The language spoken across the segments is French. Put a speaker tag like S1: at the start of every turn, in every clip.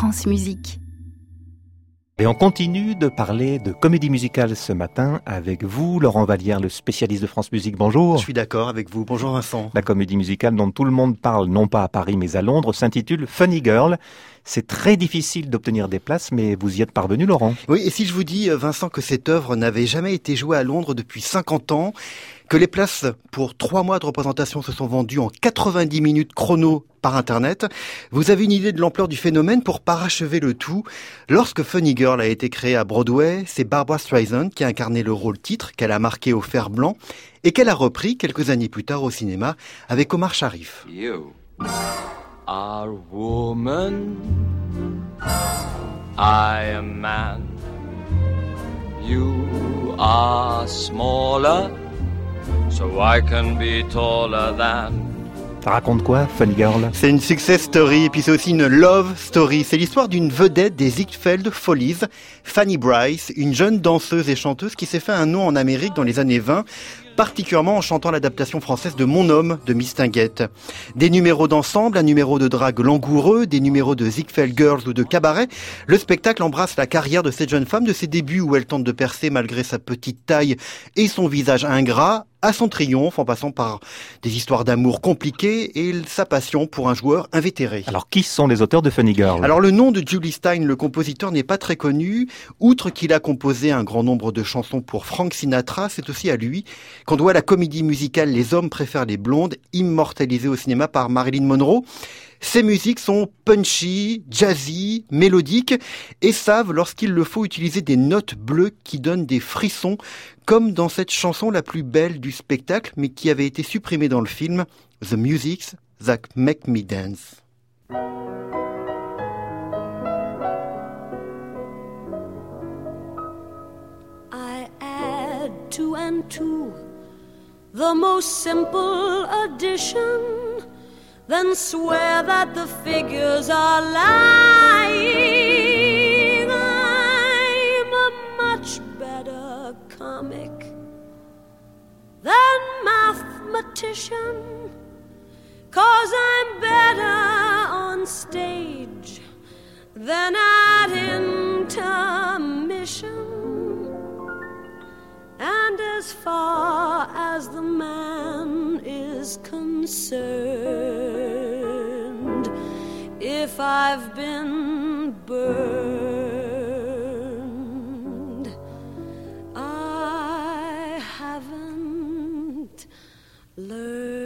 S1: France Musique.
S2: Et on continue de parler de comédie musicale ce matin avec vous, Laurent Vallière, le spécialiste de France Musique. Bonjour.
S3: Je suis d'accord avec vous. Bonjour Vincent.
S2: La comédie musicale dont tout le monde parle, non pas à Paris mais à Londres, s'intitule Funny Girl. C'est très difficile d'obtenir des places, mais vous y êtes parvenu, Laurent.
S3: Oui, et si je vous dis, Vincent, que cette œuvre n'avait jamais été jouée à Londres depuis 50 ans, que les places pour 3 mois de représentation se sont vendues en 90 minutes chrono par Internet, vous avez une idée de l'ampleur du phénomène. Pour parachever le tout. Lorsque Funny Girl a été créée à Broadway, c'est Barbra Streisand qui a incarné le rôle titre, qu'elle a marqué au fer blanc, et qu'elle a repris quelques années plus tard au cinéma avec Omar Sharif.
S4: You are woman, I am man. You are smaller, so I can be taller than.
S2: Ça raconte quoi, Funny Girl ?
S3: C'est une success story et puis c'est aussi une love story. C'est l'histoire d'une vedette des Ziegfeld Follies, Fanny Brice, une jeune danseuse et chanteuse qui s'est fait un nom en Amérique dans les années 20, particulièrement en chantant l'adaptation française de Mon Homme de Mistinguett. Des numéros d'ensemble, un numéro de drague langoureux, des numéros de Ziegfeld Girls ou de cabaret. Le spectacle embrasse la carrière de cette jeune femme, de ses débuts où elle tente de percer malgré sa petite taille et son visage ingrat, à son triomphe en passant par des histoires d'amour compliquées et sa passion pour un joueur invétéré.
S2: Alors, qui sont les auteurs de Funny Girl ?
S3: Alors, le nom de Julie Stein, le compositeur, n'est pas très connu. Outre qu'il a composé un grand nombre de chansons pour Frank Sinatra, c'est aussi à lui qu'on doit la comédie musicale Les hommes préfèrent les blondes, immortalisée au cinéma par Marilyn Monroe. Ces musiques sont punchy, jazzy, mélodiques et savent, lorsqu'il le faut, utiliser des notes bleues qui donnent des frissons, comme dans cette chanson la plus belle du spectacle, mais qui avait été supprimée dans le film, The Music That Make Me Dance.
S5: I add 2 and 2, the most simple addition, then swear that the figures are lying. I'm a much better comic than mathematician, 'cause I'm better on stage than at intermission. And as far as the man is concerned, if I've been burned, I haven't learned.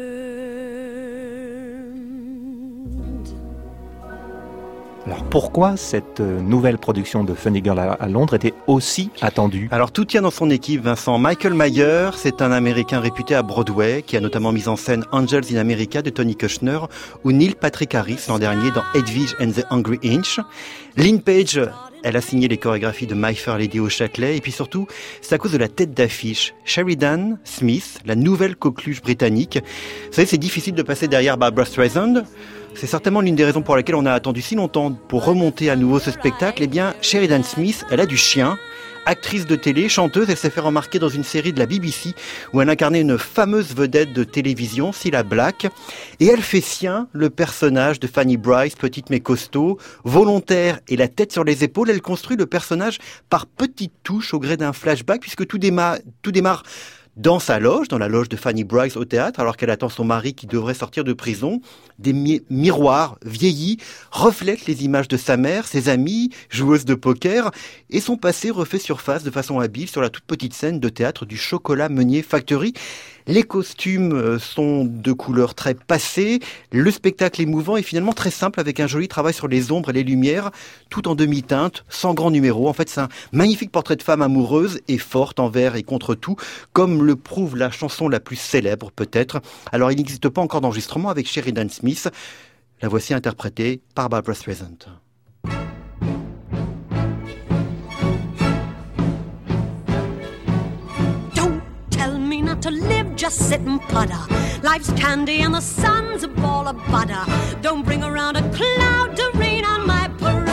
S2: Alors, pourquoi cette nouvelle production de Funny Girl à Londres était aussi attendue ?
S3: Alors tout tient dans son équipe, Vincent. Michael Mayer, c'est un Américain réputé à Broadway qui a notamment mis en scène Angels in America de Tony Kushner ou Neil Patrick Harris l'an dernier dans Hedwig and the Hungry Inch. Lynn Page, elle a signé les chorégraphies de My Fair Lady au Châtelet et puis surtout, c'est à cause de la tête d'affiche. Sheridan Smith, la nouvelle coqueluche britannique. Vous savez, c'est difficile de passer derrière Barbra Streisand. C'est certainement l'une des raisons pour lesquelles on a attendu si longtemps pour remonter à nouveau ce spectacle. Eh bien, Sheridan Smith, elle a du chien. Actrice de télé, chanteuse, elle s'est fait remarquer dans une série de la BBC où elle incarnait une fameuse vedette de télévision, Cilla Black. Et elle fait sien le personnage de Fanny Brice, petite mais costaud, volontaire et la tête sur les épaules. Elle construit le personnage par petites touches au gré d'un flashback puisque tout démarre dans sa loge, dans la loge de Fanny Brice au théâtre, alors qu'elle attend son mari qui devrait sortir de prison. Des miroirs vieillis reflètent les images de sa mère, ses amies, joueuses de poker, et son passé refait surface de façon habile sur la toute petite scène de théâtre du Chocolat Meunier Factory. Les costumes sont de couleurs très passées, le spectacle est mouvant et finalement très simple avec un joli travail sur les ombres et les lumières, tout en demi-teinte, sans grand numéro. En fait, c'est un magnifique portrait de femme amoureuse et forte envers et contre tout, comme le prouve la chanson la plus célèbre peut-être. Alors il n'existe pas encore d'enregistrement avec Sheridan Smith. La voici interprétée par Barbra Streisand.
S5: To live, just sit and putter. Life's candy and the sun's a ball of butter. Don't bring around a cloud to rain on my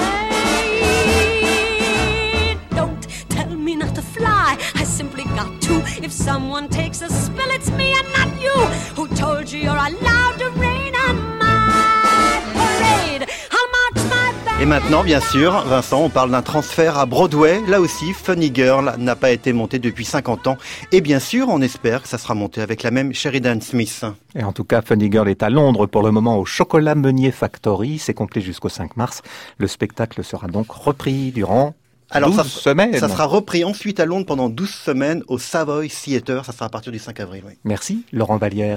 S5: parade. Don't tell me not to fly, I simply got to. If someone takes a spill, it's me and not you. Who told you you're allowed to rain on my parade? I'll march my band
S3: Et maintenant, bien sûr, Vincent, on parle d'un transfert à Broadway. Là aussi, Funny Girl n'a pas été monté depuis 50 ans. Et bien sûr, on espère que ça sera monté avec la même Sheridan Smith.
S2: Et en tout cas, Funny Girl est à Londres pour le moment au Chocolat Meunier Factory. C'est complet jusqu'au 5 mars. Le spectacle sera donc repris durant 12 semaines.
S3: Ça sera repris ensuite à Londres pendant 12 semaines au Savoy Theatre. Ça sera à partir du 5 avril. Oui.
S2: Merci, Laurent Vallière.